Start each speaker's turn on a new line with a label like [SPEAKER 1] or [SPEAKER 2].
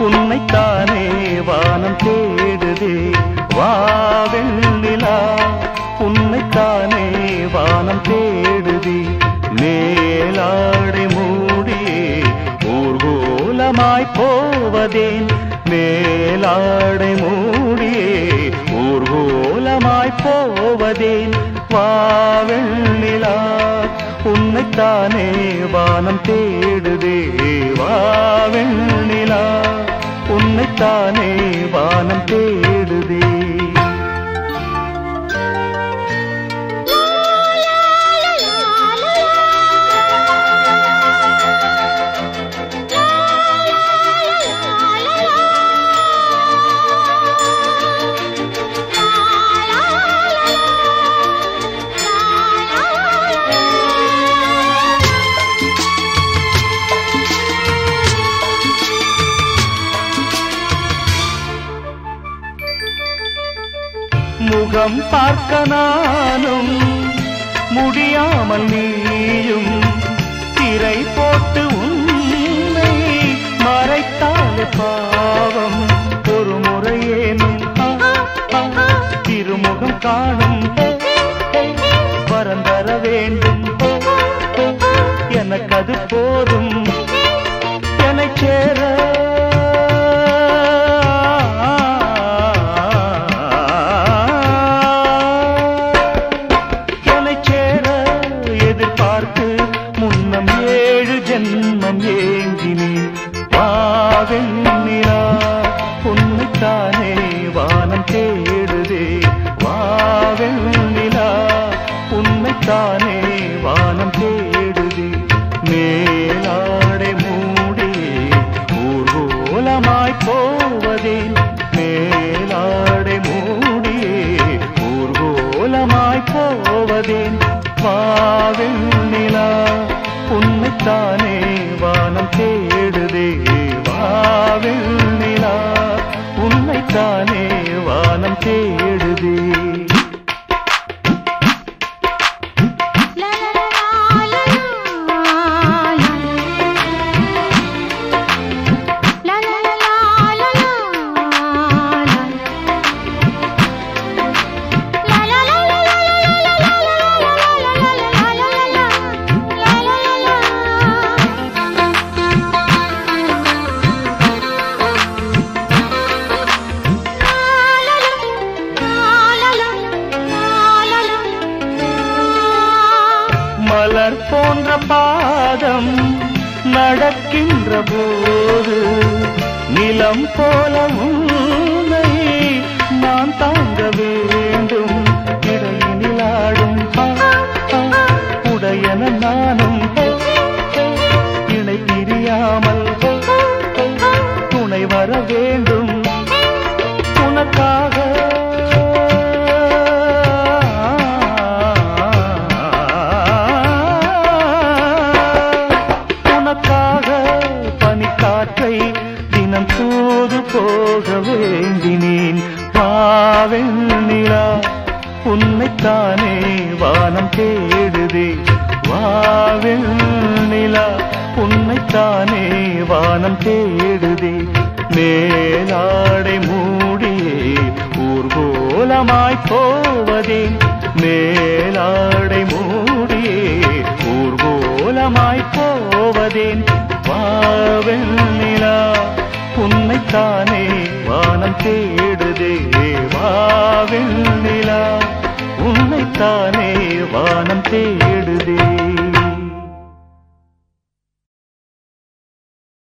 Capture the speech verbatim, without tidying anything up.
[SPEAKER 1] உன்னைத்தானே வானம் தேடுதே வாவெண்ணிலா உன்னைத்தானே வானம் தேடுதே மேலாடை மூடியே ஊர்கோலமாய் போவதேன் மேலாடை மூடியே ஊர்கோலமாய் போவதேன் வாவெண்ணிலா உன்னைத்தானே வானம் தேடுதே வாவெண்ணிலா உன்னைத்தானே வானம் தேடுதே முகம் பார்க்க நானும் முடியாமல் நீயும் திரை போட்டு உன்னை மறைத்தாலே பாவம் ஒரு முறையேனும் திருமுகம் காணும் வரந்தர வேண்டும் எனக்கு அது போதும் என்னை சேர ஜன்மம் ஏங்கினேன் வாவெண்ணிலா உன்னைத்தானே வானம் தேடுதே வாவெண்ணிலா உன்னைத்தானே வானம் தேடுதே மேலாடை மூடியே ஊர்கோலமாய் போவதேன் மேலாடை மூடியே ஊர்கோலமாய் போவதேன் வாவெண்ணிலா உன்னைத்தானே வானம் தேடுதே வாவெண்ணிலா உன்னைத்தானே வானம் தேடுதே மலர் போன்ற பாதம் நடக்கின்ற போது நிலம் போல உன்னை நான் தாங்க வேண்டும் இடையினிலாடும் உடையன நானும் இணை பிரியாமல் துணை வர வேண்டும் உனக்காக பனிக்காற்றை தினம் தூது போக வேண்டினேன் வாவெண்ணிலா உன்னைத்தானே வானம் தேடுதே வாவெண்ணிலா உன்னைத்தானே வானம் தேடுதே மேலாடை மூடியே ஊர்கோலமாய் போவதேன் மேலாடை மூடியே ஊர்கோலமாய் போவதேன் வாவெண்ணிலா உன்னைத்தானே வானம் தேடுதே வாவெண்ணிலா உன்னைத்தானே வானம் தேடுதே